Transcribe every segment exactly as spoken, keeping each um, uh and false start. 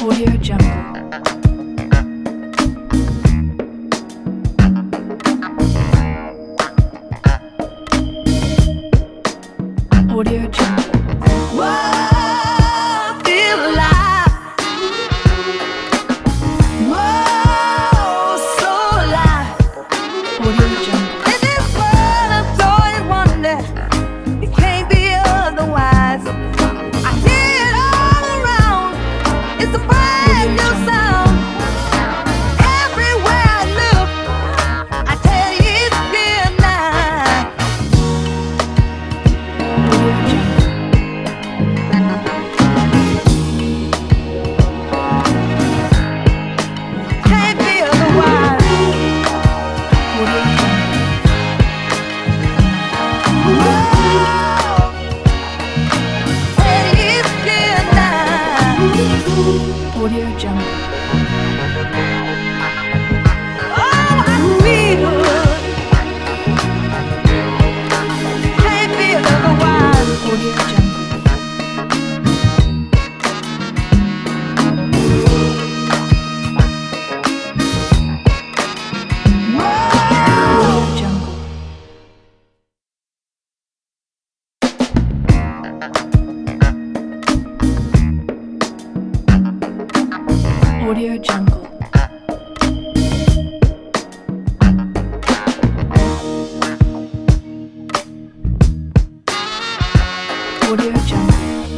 Audio Jungle. Audio Jungle. Whoa, I feel alive. Whoa, so alive. Audio Jungle. In this world of joy and wonder, it can't be otherwise. I hear it all around. It's a brand new sound. Everywhere I look, I tell you it's real nice. Audio Jungle. Can't be otherwise. Audio Jungle. Whoa, tell you it's real nice. Audio Jungle. Oh, I feel can't feel otherwise. Audio Jungle. Audio Jungle. Audio Jungle. Audio Jungle.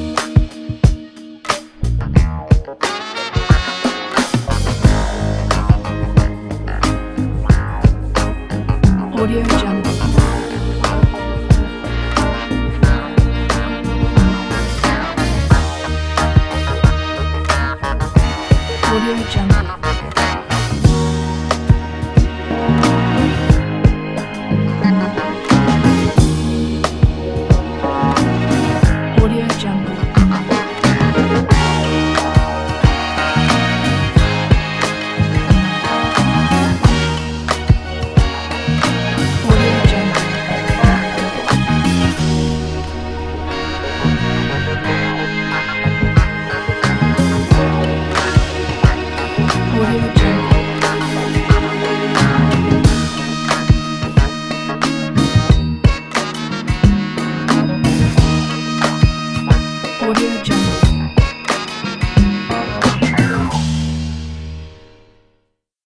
Audio Jungle. Audio Jungle.